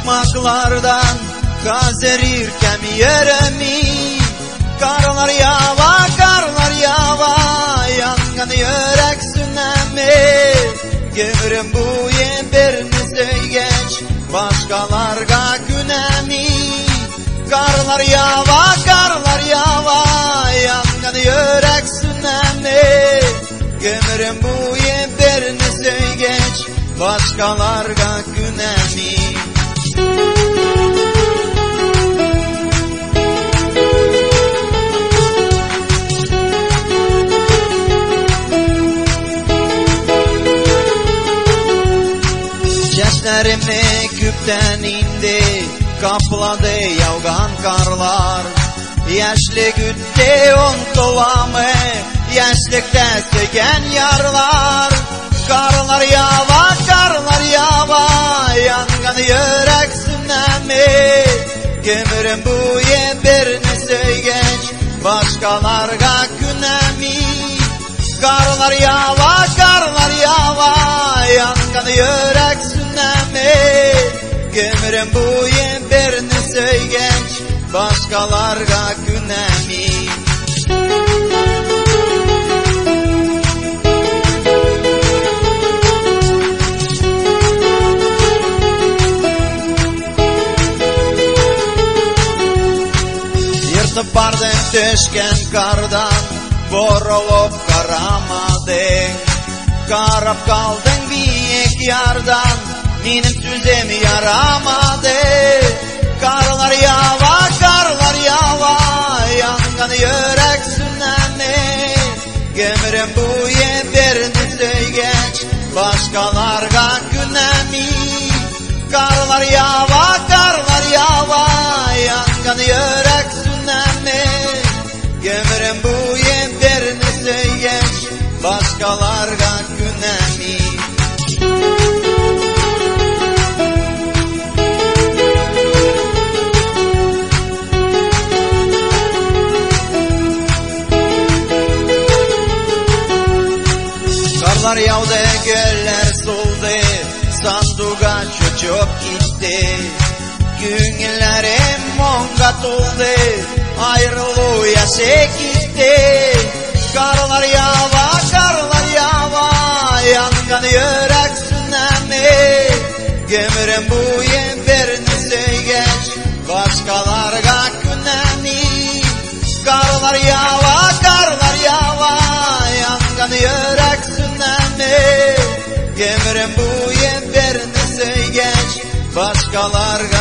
Çakmaklardan gazerirken yeremi, karlar yava, yangan yürek sünemi. Gömürüm bu yerini söygeç, başkalarga günemi. Karlar yava, yangan yürek sünemi. Gömürüm bu yerini söygeç, başkalarga günemi. Çeşlerimi küpten indi, kapladı yağan karlar. Yaşlı gütte unutulamı, yaşlıkta söken yarlar. Karlar yava, yangan yürek sünemi. Gömürüm bu yerini söygeç, başkalarga günemi. Karlar yava, yangan yürek sünemi. Gömürüm bu yerini söygeç, başkalarga günemi. Yırtıp bardın düşken kardan, borulup karamadın. Karap kaldın büyük yardan, benim tüzem yaramadı. Karlar yava, yangan yürek sünemi. Gömürüm bu yerini söygeç, başkalarga günemi. Karlar yava, yangan yürek sünemi. Gömürüm bu yerini söygeç, başkalarga günemi. Karlar yağdı, göller soldu, sanduğa çocuk gitti. Günlerim monga doldu, ayrılığa gitti. Karlar yava, yangan yürek sünemi. Gömürüm bu yerini söygeç, başkalarga günemi. Karlar yava, yangan yürek sünemi. Gömürüm bu yerini söygeç, başkalarga